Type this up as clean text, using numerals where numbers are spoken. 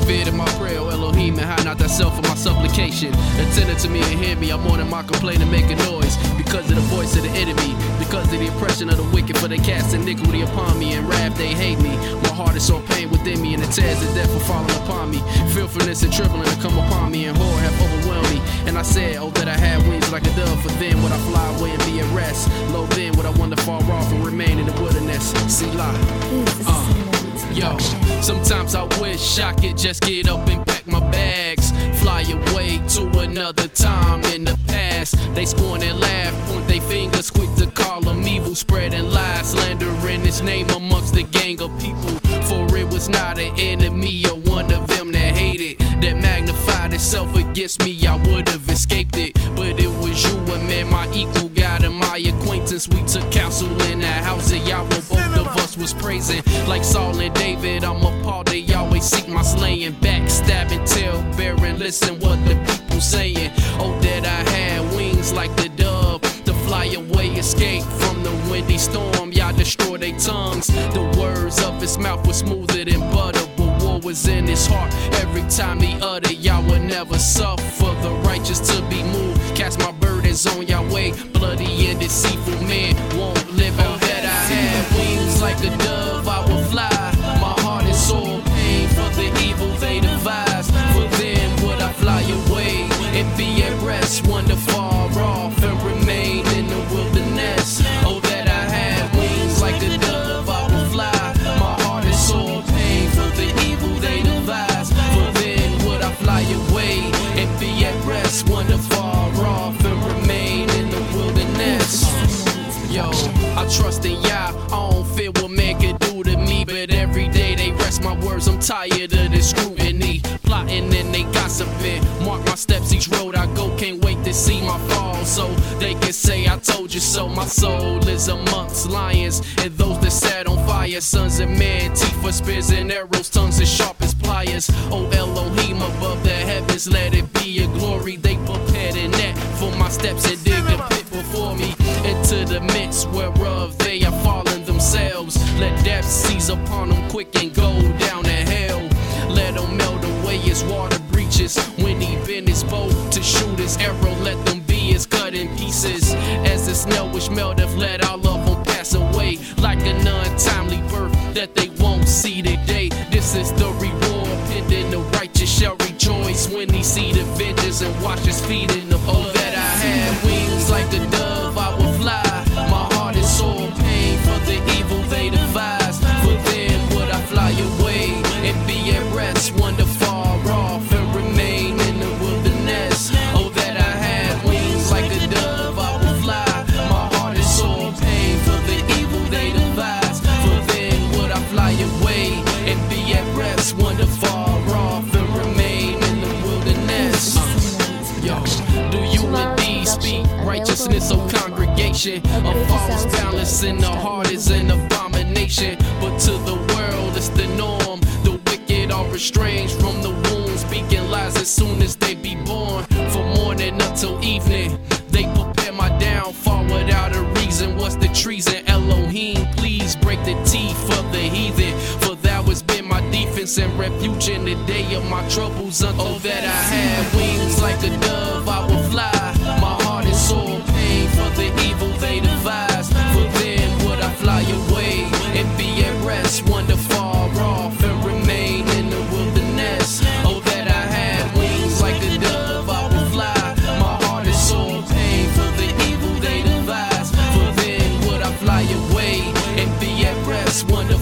fear in my prayer, oh Elohim, and hide not thyself in my supplication. Attend to me and hear me, I'm more than my complaint and make a noise. Because of the voice of the enemy, because of the oppression of the wicked, for they cast iniquity upon me, and wrath they hate me. My heart is so pain within me, and the tears of death are falling upon me. Fearfulness and trembling have come upon me, and horror have overwhelmed me. And I said, oh, that I had wings like a dove, for then would I fly away and be at rest. Lo, then would I want to fall off and remain in the wilderness. Selah. Yo, sometimes I wish I could just get up and pack my bags, fly away to another time in the past. They scorn and laugh, point their fingers quick to call them evil, spreading lies, slandering his name amongst the gang of people. For it was not an enemy or one of them that hated, that magnified itself against me. I would have escaped it, but it was you and man, my equal God and my acquaintance. We took counsel in that house of Yahweh, both of us was praising. Like Saul and David, I'm appalled they always seek my slaying, backstabbing, tail-bearing. Listen what the people saying. Oh, that I had wings like the dove to fly away, escape from the windy storm. Y'all destroy their tongues. The words of his mouth were smoother than butter, but war was in his heart every time he uttered. Y'all would never suffer the righteous to be moved. Cast my burdens on Yahweh, bloody and deceitful men won't live. Oh, that I had wings like a dove, I would fly. My heart is sore pain for the evil they devise. For then would I fly away and be at rest, one to far off and remain in the wilderness. Oh, that I had wings like a dove, I would fly. My heart is sore pain for the evil they devise. For then would I fly away and be at rest, one to far off and remain in the wilderness. Yo, I trust in Yah, I don't fear what man can do to me, but every day they rest my words. I'm tired of this scrutiny, plotting and they gossiping. Mark my steps each road I go, can't wait to see my fall, so they can say I told you so. My soul is amongst lions and those that sat on fire, sons of men, teeth for spears and arrows, tongues as sharp as pliers. Oh Elohim above the heavens, let it be your glory. They prepared a net for my steps and dig a pit before me, into the midst whereof they are falling themselves. Let death seize upon them quick and go down to hell. Let them melt away his water breaches when he bent his bow to shoot his arrow. Let them be as cut in pieces as the snow which melteth. Let all of them pass away like an untimely birth that they won't see today. This is the reward, pending the righteous shall rejoice when he see the vengeance and wash his feet in the blood. Oh, that I had wings like a dove, I would fly. My heart is sore pain for the evil they devise. For then would I fly away and be at rest, one to far off and remain in the wilderness. Oh, that I had wings like a dove, I would fly. My heart is sore pain for the evil they devise. For then would I fly away and be at rest, one to far off and remain in the wilderness. Yo, do you indeed speak righteousness, O congregation? A false balance in the heart is an abomination, but to the world it's the norm. The wicked are estranged from the womb, speaking lies as soon as they be born. From morning until evening, they prepare my downfall without a reason. What's the treason? Elohim, please break the teeth of the heathen, for thou hast been my defense and refuge in the day of my troubles. Oh, that I had wings like a dove, I would fly. My heart is sore pain for the evil they devise. For then would I fly away and be at rest, one to far off and remain in the wilderness. Oh, that I had wings like a dove, I would fly. My heart is sore pain for the evil they devise. For then would I fly away and be at rest, one to